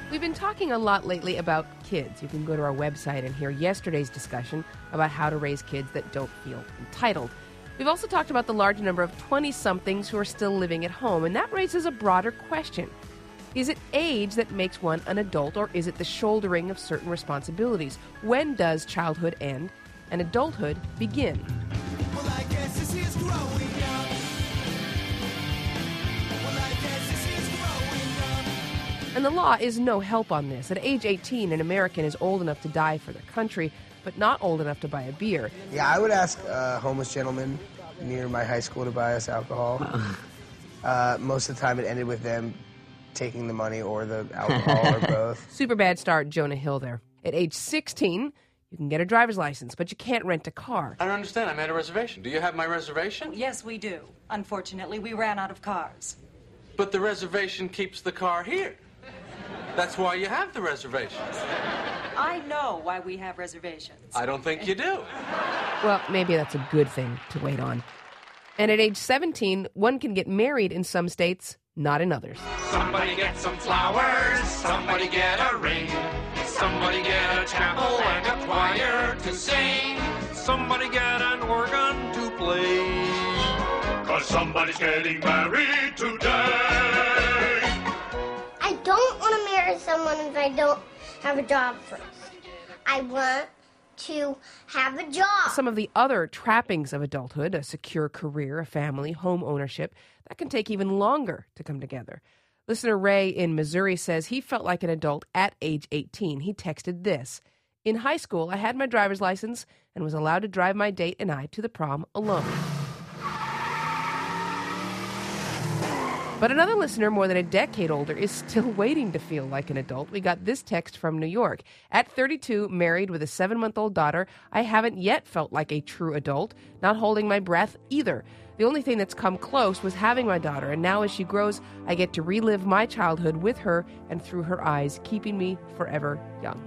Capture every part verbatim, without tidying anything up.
We've been talking a lot lately about kids. You can go to our website and hear yesterday's discussion about how to raise kids that don't feel entitled. We've also talked about the large number of twenty-somethings who are still living at home, and that raises a broader question. Is it age that makes one an adult, or is it the shouldering of certain responsibilities? When does childhood end and adulthood begin? Well, I guess this is growing up. Well, I guess this is growing up. And the law is no help on this. At age eighteen, an American is old enough to die for their country, but not old enough to buy a beer. Yeah, I would ask a homeless gentleman near my high school to buy us alcohol. Uh, most of the time it ended with them taking the money or the alcohol or both. Superbad star Jonah Hill there. At age sixteen, you can get a driver's license, but you can't rent a car. I don't understand. I made a reservation. Do you have my reservation? Yes, we do. Unfortunately, we ran out of cars. But the reservation keeps the car here. That's why you have the reservation. I know why we have reservations. I don't think you do. Well, maybe that's a good thing to wait on. And at age seventeen, one can get married in some states, not in others. Somebody get some flowers, somebody get a ring, somebody get a chapel and a choir to sing, somebody get an organ to play, 'cause somebody's getting married today. I don't want to marry someone if I don't have a job first. I want to have a job. Some of the other trappings of adulthood, a secure career, a family, home ownership, that can take even longer to come together. Listener Ray in Missouri says he felt like an adult at age eighteen. He texted this: "In high school, I had my driver's license and was allowed to drive my date and I to the prom alone." But another listener, more than a decade older, is still waiting to feel like an adult. We got this text from New York. At thirty-two, married with a seven-month-old daughter, I haven't yet felt like a true adult, not holding my breath either. The only thing that's come close was having my daughter, and now as she grows, I get to relive my childhood with her and through her eyes, keeping me forever young.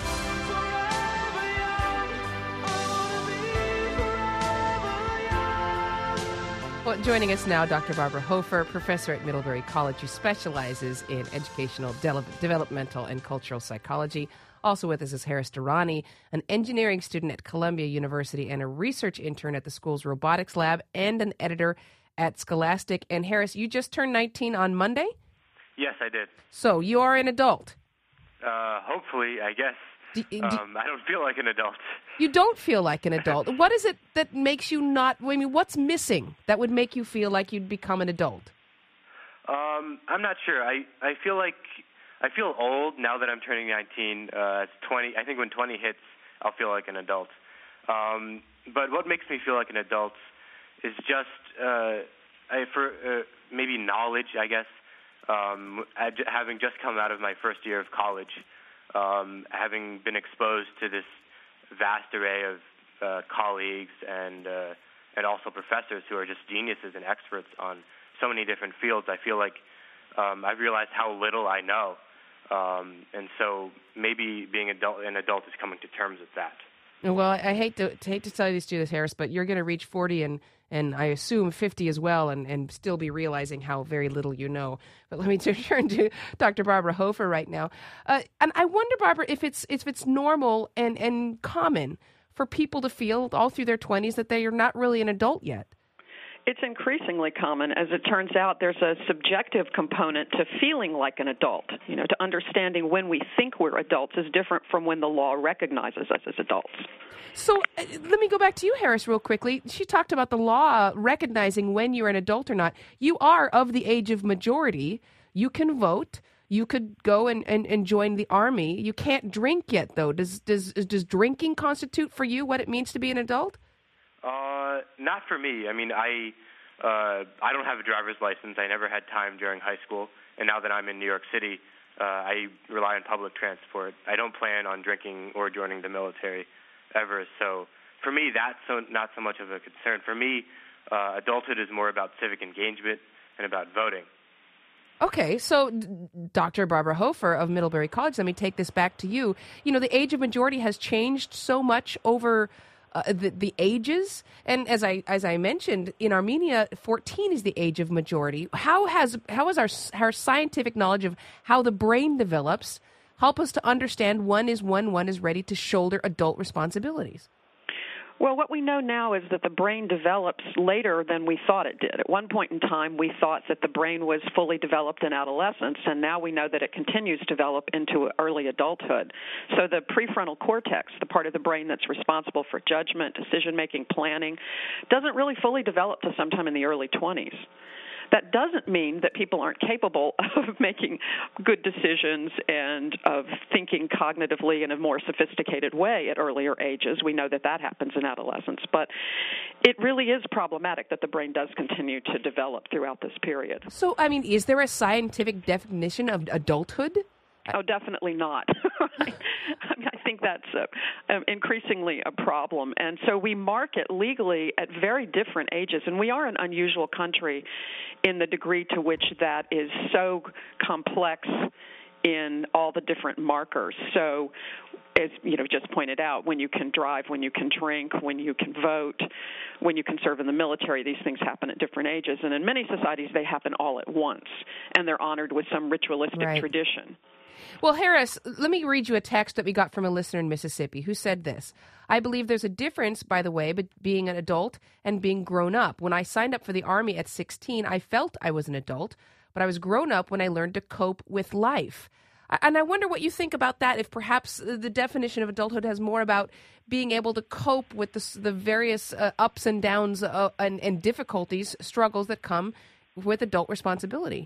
Well, joining us now, Doctor Barbara Hofer, professor at Middlebury College, who specializes in educational, de- developmental, and cultural psychology. Also with us is Harris Durrani, an engineering student at Columbia University and a research intern at the school's robotics lab and an editor at Scholastic. And Harris, you just turned nineteen on Monday? Yes, I did. So you are an adult. Uh, hopefully, I guess. Do, do, um, I don't feel like an adult. You don't feel like an adult. What is it that makes you not, I mean, what's missing that would make you feel like you'd become an adult? Um, I'm not sure. I, I feel like, I feel old now that I'm turning nineteen. Uh, it's twenty. I think when twenty hits, I'll feel like an adult. Um, but what makes me feel like an adult is just, uh, I, for uh, maybe knowledge, I guess. Um, having just come out of my first year of college, um, having been exposed to this vast array of uh, colleagues and uh, and also professors who are just geniuses and experts on so many different fields, I feel like um, I've realized how little I know, um, and so maybe being adult, an adult is coming to terms with that. Well, I hate to, to hate to tell you to do this, Harris, but you're going to reach forty and, and I assume fifty as well, and, and still be realizing how very little you know. But let me turn to Doctor Barbara Hofer right now. Uh, and I wonder, Barbara, if it's if it's normal and, and common for people to feel all through their twenties that they are not really an adult yet. It's increasingly common. As it turns out, there's a subjective component to feeling like an adult. You know, to understanding when we think we're adults is different from when the law recognizes us as adults. So uh, let me go back to you, Harris, real quickly. She talked about the law recognizing when you're an adult or not. You are of the age of majority. You can vote. You could go and, and, and join the army. You can't drink yet, though. Does does does drinking constitute for you what it means to be an adult? Uh, not for me. I mean, I uh, I don't have a driver's license. I never had time during high school, and now that I'm in New York City, uh, I rely on public transport. I don't plan on drinking or joining the military ever. So for me, that's so, not so much of a concern. For me, uh, adulthood is more about civic engagement and about voting. Okay, so Doctor Barbara Hofer of Middlebury College, let me take this back to you. You know, the age of majority has changed so much over uh, the, the ages? And as I as I mentioned, in Armenia, fourteen is the age of majority. How has how has our our scientific knowledge of how the brain develops help us to understand when is when one is ready to shoulder adult responsibilities? Well, what we know now is that the brain develops later than we thought it did. At one point in time, we thought that the brain was fully developed in adolescence, and now we know that it continues to develop into early adulthood. So the prefrontal cortex, the part of the brain that's responsible for judgment, decision-making, planning, doesn't really fully develop to sometime in the early twenties. That doesn't mean that people aren't capable of making good decisions and of thinking cognitively in a more sophisticated way at earlier ages. We know that that happens in adolescence. But it really is problematic that the brain does continue to develop throughout this period. So, I mean, is there a scientific definition of adulthood? Oh, definitely not. I think that's uh, um, increasingly a problem. And so we mark it legally at very different ages. And we are an unusual country in the degree to which that is so complex in all the different markers. So, as you know, just pointed out, when you can drive, when you can drink, when you can vote, when you can serve in the military, these things happen at different ages. And in many societies, they happen all at once, and they're honored with some ritualistic right. tradition. Well, Harris, let me read you a text that we got from a listener in Mississippi who said this. I believe there's a difference, by the way, between being an adult and being grown up. When I signed up for the Army at sixteen, I felt I was an adult, but I was grown up when I learned to cope with life. And I wonder what you think about that, if perhaps the definition of adulthood has more about being able to cope with the, the various uh, ups and downs uh, and, and difficulties, struggles that come with adult responsibility.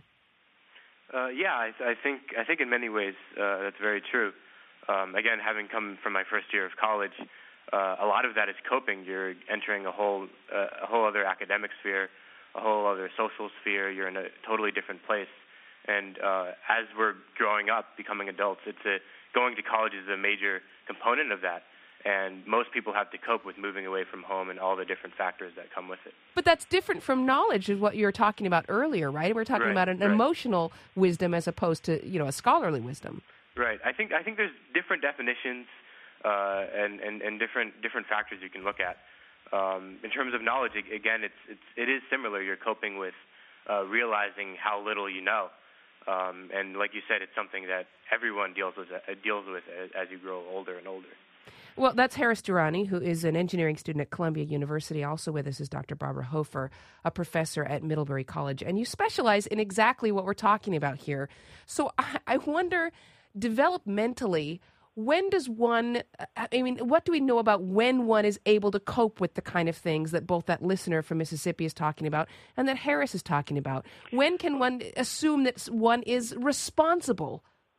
Uh, yeah, I, I think I think in many ways uh, that's very true. Um, again, having come from my first year of college, uh, a lot of that is coping. You're entering a whole uh, a whole other academic sphere, a whole other social sphere. You're in a totally different place. And uh, as we're growing up, becoming adults, it's a, going to college is a major component of that. And most people have to cope with moving away from home and all the different factors that come with it. But that's different from knowledge, is what you were talking about earlier, right? We're talking right, about an right. emotional wisdom as opposed to, you know, a scholarly wisdom. Right. I think I think there's different definitions uh, and, and, and different different factors you can look at. Um, in terms of knowledge, again, it's, it's it is similar. You're coping with uh, realizing how little you know. Um, and like you said, it's something that everyone deals with, uh, deals with as, as you grow older and older. Well, that's Harris Durrani, who is an engineering student at Columbia University. Also with us is Doctor Barbara Hofer, a professor at Middlebury College. And you specialize in exactly what we're talking about here. So I, I wonder, developmentally, when does one, I mean, what do we know about when one is able to cope with the kind of things that both that listener from Mississippi is talking about and that Harris is talking about? When can one assume that one is responsible?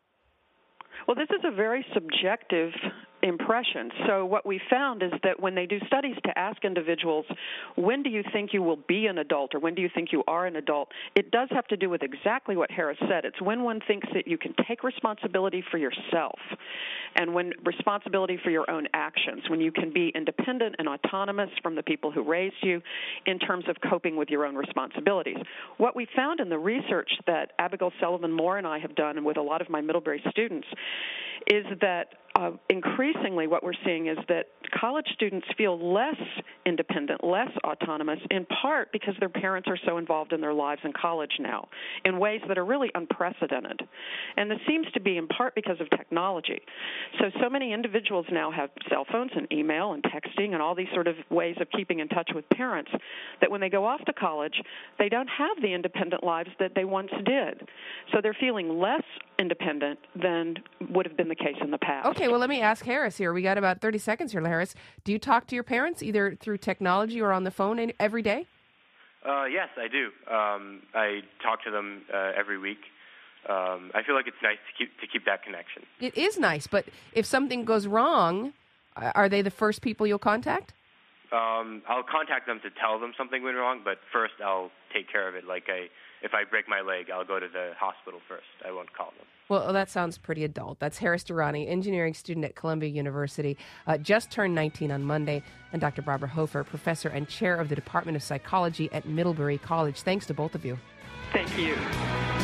Well, this is a very subjective impression. So what we found is that when they do studies to ask individuals, when do you think you will be an adult or when do you think you are an adult, it does have to do with exactly what Harris said. It's when one thinks that you can take responsibility for yourself and when responsibility for your own actions, when you can be independent and autonomous from the people who raised you in terms of coping with your own responsibilities. What we found in the research that Abigail Sullivan-Moore and I have done and with a lot of my Middlebury students is that Uh, increasingly what we're seeing is that college students feel less independent, less autonomous, in part because their parents are so involved in their lives in college now in ways that are really unprecedented. And this seems to be in part because of technology. So, so many individuals now have cell phones and email and texting and all these sort of ways of keeping in touch with parents that when they go off to college, they don't have the independent lives that they once did. So they're feeling less independent than would have been the case in the past. Okay, well, let me ask Harris here. We got about thirty seconds here, Harris. Do you talk to your parents either through technology or on the phone every day? Uh, yes, I do. Um, I talk to them uh, every week. Um, I feel like it's nice to keep to keep that connection. It is nice, but if something goes wrong, are they the first people you'll contact? Um, I'll contact them to tell them something went wrong, but first I'll take care of it. Like I, if I break my leg, I'll go to the hospital first. I won't call them. Well, that sounds pretty adult. That's Harris Durrani, engineering student at Columbia University, uh, just turned nineteen on Monday, and Doctor Barbara Hofer, professor and chair of the Department of Psychology at Middlebury College. Thanks to both of you. Thank you.